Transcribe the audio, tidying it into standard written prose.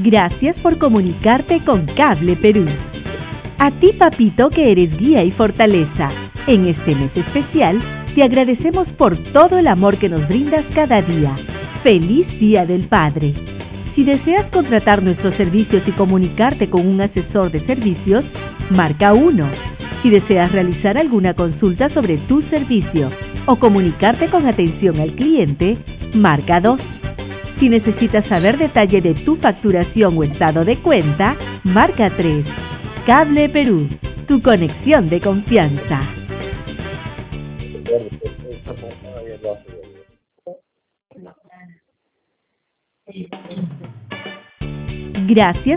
Gracias por comunicarte con Cable Perú. A ti, papito, que eres guía y fortaleza. En este mes especial, te agradecemos por todo el amor que nos brindas cada día. ¡Feliz Día del Padre! Si deseas contratar nuestros servicios y comunicarte con un asesor de servicios, marca 1. Si deseas realizar alguna consulta sobre tu servicio o comunicarte con atención al cliente, marca 2. Si necesitas saber detalle de tu facturación o estado de cuenta, marca 3. Cable Perú, tu conexión de confianza. Gracias